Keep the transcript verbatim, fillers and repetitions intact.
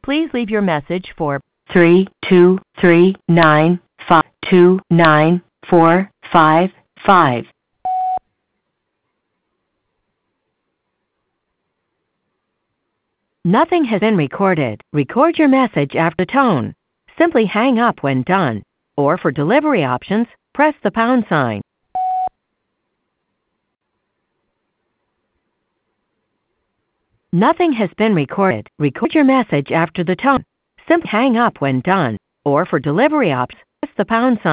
Please leave your message for three two three nine five two nine four five five. Nothing has been recorded. Record your message after the tone. Simply hang up when done. Or for delivery options, press the pound sign. Nothing has been recorded. Record your message after the tone. Simply hang up when done. Or for delivery options, press the pound sign.